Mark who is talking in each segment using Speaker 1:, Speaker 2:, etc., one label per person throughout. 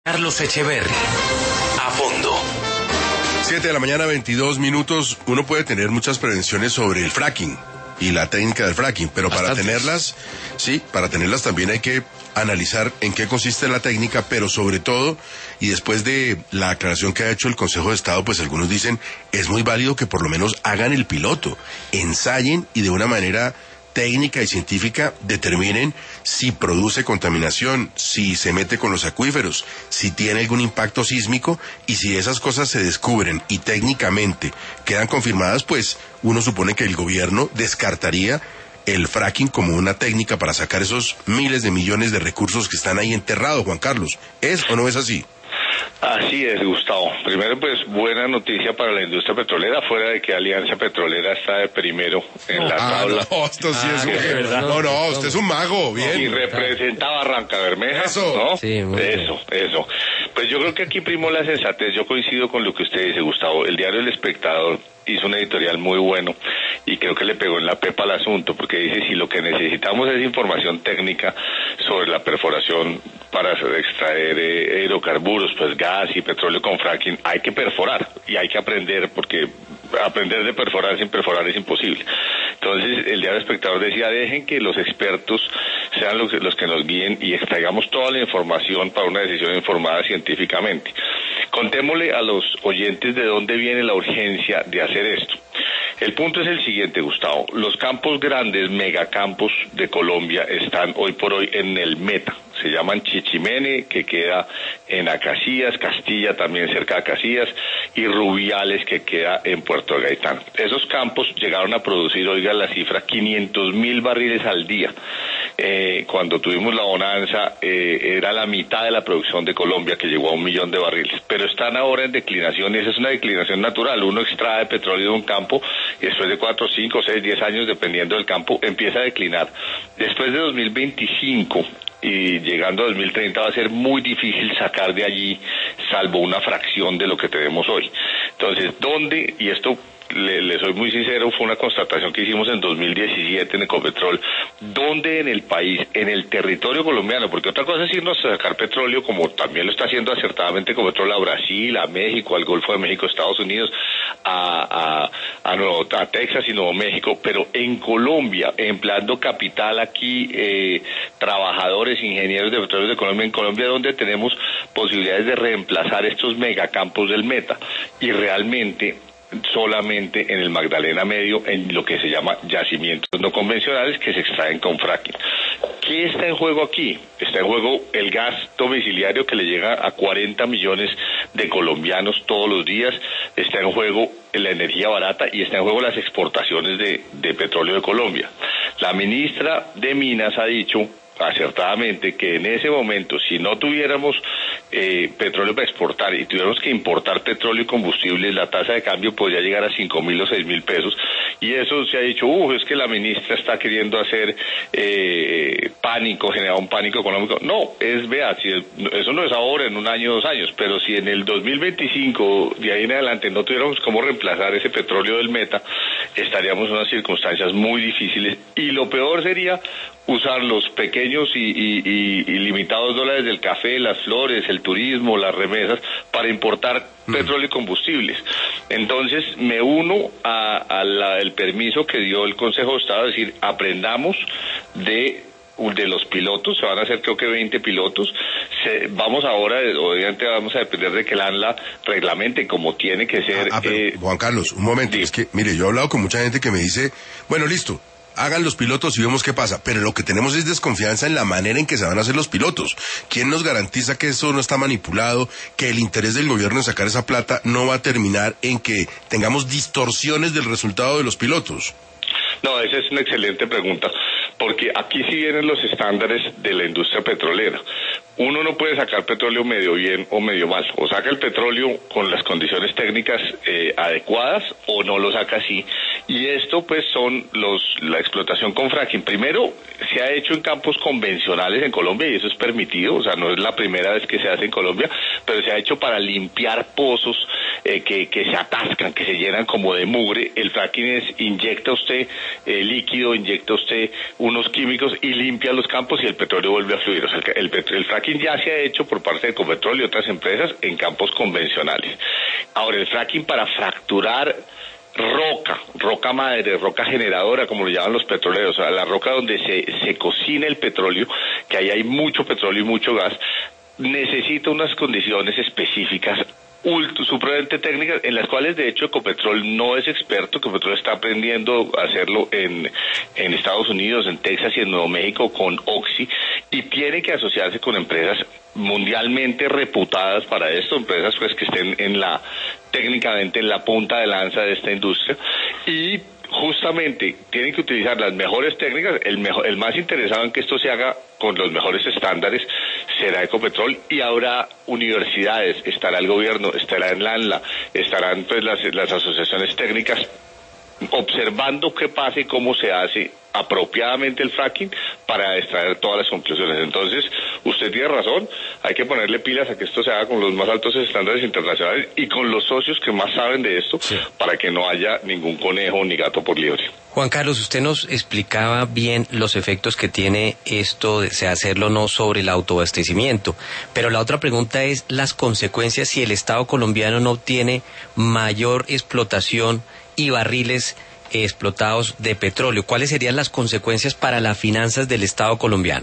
Speaker 1: Carlos Echeverri. A fondo.
Speaker 2: 7:22 a.m. Uno puede tener muchas prevenciones sobre el fracking y la técnica del fracking, pero para tenerlas también hay que analizar en qué consiste la técnica, pero sobre todo, y después de la aclaración que ha hecho el Consejo de Estado, pues algunos dicen, es muy válido que por lo menos hagan el piloto, ensayen y de una manera técnica y científica determinen si produce contaminación, si se mete con los acuíferos, si tiene algún impacto sísmico, y si esas cosas se descubren y técnicamente quedan confirmadas, pues uno supone que el gobierno descartaría el fracking como una técnica para sacar esos miles de millones de recursos que están ahí enterrados, Juan Carlos. ¿Es o no es así?
Speaker 3: Así es, Gustavo. Primero, pues, buena noticia para la industria petrolera, fuera de que Alianza Petrolera está de primero en la tabla.
Speaker 2: No, esto sí es usted es un mago, bien.
Speaker 3: Y representa Barranca Bermeja,
Speaker 2: eso,
Speaker 3: ¿no?
Speaker 4: Sí,
Speaker 3: eso. Pues yo creo que aquí primó la sensatez. Yo coincido con lo que usted dice, Gustavo. El diario El Espectador hizo un editorial muy bueno y creo que le pegó en la pepa al asunto, porque dice, si lo que necesitamos es información técnica sobre la perforación para extraer hidrocarburos, pues gas y petróleo con fracking, hay que perforar y hay que aprender, porque aprender de perforar sin perforar es imposible. Entonces el diario Espectador decía, dejen que los expertos sean los que nos guíen y extraigamos toda la información para una decisión informada científicamente. Contémosle a los oyentes de dónde viene la urgencia de hacer esto. El punto es el siguiente, Gustavo. Los campos grandes, megacampos de Colombia, están hoy por hoy en el meta. Se llaman Chichimene, que queda en Acacías, Castilla también cerca de Acacías, y Rubiales, que queda en Puerto Gaitán. Esos campos llegaron a producir, oigan la cifra, 500.000 barriles al día. Cuando tuvimos la bonanza, era la mitad de la producción de Colombia, que llegó a 1 millón de barriles. Pero están ahora en declinación, y esa es una declinación natural. Uno extrae petróleo de un campo, y después de 4, 5, 6, 10 años, dependiendo del campo, empieza a declinar. Después de 2025... y llegando a 2030 va a ser muy difícil sacar de allí, salvo una fracción de lo que tenemos hoy. Entonces, ¿dónde? Y esto, le soy muy sincero, fue una constatación que hicimos en 2017 en Ecopetrol. ¿Dónde en el país, en el territorio colombiano? Porque otra cosa es irnos a sacar petróleo, como también lo está haciendo acertadamente Ecopetrol, a Brasil, a México, al Golfo de México, Estados Unidos, a Texas y Nuevo México, pero en Colombia, empleando capital aquí, trabajadores, ingenieros de petróleo de Colombia, en Colombia donde tenemos posibilidades de reemplazar estos megacampos del Meta, y realmente solamente en el Magdalena Medio, en lo que se llama yacimientos no convencionales que se extraen con fracking. ¿Qué está en juego aquí? Está en juego el gas domiciliario que le llega a 40 millones de colombianos todos los días, está en juego la energía barata y está en juego las exportaciones de petróleo de Colombia. La ministra de Minas ha dicho acertadamente que en ese momento, si no tuviéramos petróleo para exportar y tuviéramos que importar petróleo y combustibles, la tasa de cambio podría llegar a 5.000 o 6.000 pesos, y eso se ha dicho, es que la ministra está queriendo hacer pánico, generar un pánico económico. No, eso no es ahora, en 1 año, 2 años, pero si en el 2025, de ahí en adelante, no tuviéramos cómo reemplazar ese petróleo del Meta, estaríamos en unas circunstancias muy difíciles, y lo peor sería usar los pequeños y limitados dólares del café, las flores, el turismo, las remesas, para importar petróleo y combustibles. Entonces, me uno al permiso que dio el Consejo de Estado, es decir, aprendamos de los pilotos. Se van a hacer creo que 20 pilotos. Vamos ahora, obviamente vamos a depender de que el ANLA reglamente como tiene que ser.
Speaker 2: Pero, Juan Carlos, un momento, sí. Es que, mire, yo he hablado con mucha gente que me dice, bueno, listo, hagan los pilotos y vemos qué pasa, pero lo que tenemos es desconfianza en la manera en que se van a hacer los pilotos. ¿Quién nos garantiza que eso no está manipulado, que el interés del gobierno en sacar esa plata no va a terminar en que tengamos distorsiones del resultado de los pilotos?
Speaker 3: No, esa es una excelente pregunta, porque aquí sí vienen los estándares de la industria petrolera. Uno no puede sacar petróleo medio bien o medio mal, o saca el petróleo con las condiciones técnicas adecuadas o no lo saca así, y esto pues son la explotación con fracking. Primero, se ha hecho en campos convencionales en Colombia y eso es permitido, o sea, no es la primera vez que se hace en Colombia, pero se ha hecho para limpiar pozos que se atascan, que se llenan como de mugre. El fracking inyecta usted líquido, inyecta usted unos químicos y limpia los campos y el petróleo vuelve a fluir. O sea, el fracking fracking ya se ha hecho por parte de Ecopetrol y otras empresas en campos convencionales. Ahora, el fracking para fracturar roca madre, roca generadora, como lo llaman los petroleros, o sea, la roca donde se cocina el petróleo, que ahí hay mucho petróleo y mucho gas, necesita unas condiciones específicas supremamente técnicas, en las cuales de hecho Ecopetrol no es experto. Ecopetrol está aprendiendo a hacerlo en Estados Unidos, en Texas y en Nuevo México con Oxy, y tiene que asociarse con empresas mundialmente reputadas para esto, empresas pues que estén técnicamente en la punta de lanza de esta industria, y justamente tienen que utilizar las mejores técnicas. El más interesado en que esto se haga con los mejores estándares será Ecopetrol, y habrá universidades, estará el gobierno, estará en la ANLA, estarán pues las asociaciones técnicas observando qué pasa y cómo se hace apropiadamente el fracking para extraer todas las conclusiones. Entonces, usted tiene razón, hay que ponerle pilas a que esto se haga con los más altos estándares internacionales y con los socios que más saben de esto, sí, para que no haya ningún conejo ni gato por liebre.
Speaker 4: Juan Carlos, usted nos explicaba bien los efectos que tiene esto de hacerlo no sobre el autoabastecimiento, pero la otra pregunta es las consecuencias si el Estado colombiano no obtiene mayor explotación y barriles explotados de petróleo. ¿Cuáles serían las consecuencias para las finanzas del Estado colombiano?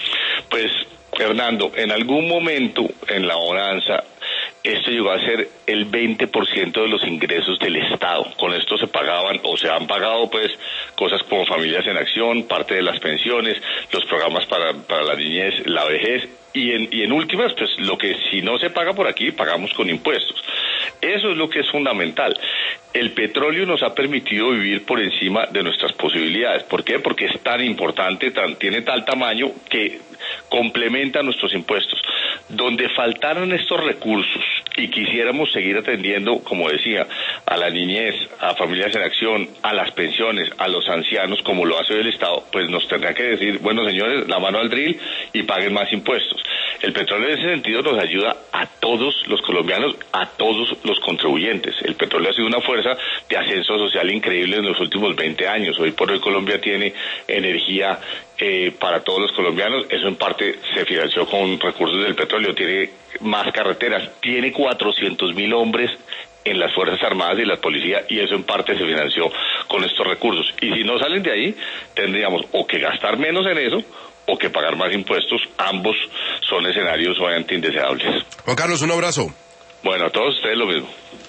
Speaker 3: Pues, Fernando, en algún momento en la bonanza esto llegó a ser el 20% de los ingresos del Estado. Con esto se pagaban o se han pagado pues cosas como Familias en Acción, parte de las pensiones, los programas para la niñez, la vejez, y en últimas pues lo que si no se paga por aquí pagamos con impuestos. Eso es lo que es fundamental. El petróleo nos ha permitido vivir por encima de nuestras posibilidades. ¿Por qué? Porque es tan importante, tiene tal tamaño que complementa nuestros impuestos. Donde faltaran estos recursos y quisiéramos seguir atendiendo, como decía, a la niñez, a Familias en Acción, a las pensiones, a los ancianos, como lo hace el Estado, pues nos tendrán que decir, bueno señores, la mano al drill y paguen más impuestos. El petróleo en ese sentido nos ayuda a todos los colombianos, a todos los contribuyentes. El petróleo ha sido una fuerza de ascenso social increíble en los últimos 20 años. Hoy por hoy Colombia tiene energía para todos los colombianos. Eso en parte se financió con recursos del petróleo. Tiene más carreteras, tiene 400.000 hombres en las Fuerzas Armadas y la policía, y eso en parte se financió con estos recursos. Y si no salen de ahí, tendríamos o que gastar menos en eso o que pagar más impuestos. Ambos son escenarios obviamente indeseables.
Speaker 2: Juan Carlos, un abrazo.
Speaker 3: Bueno, a todos ustedes lo mismo.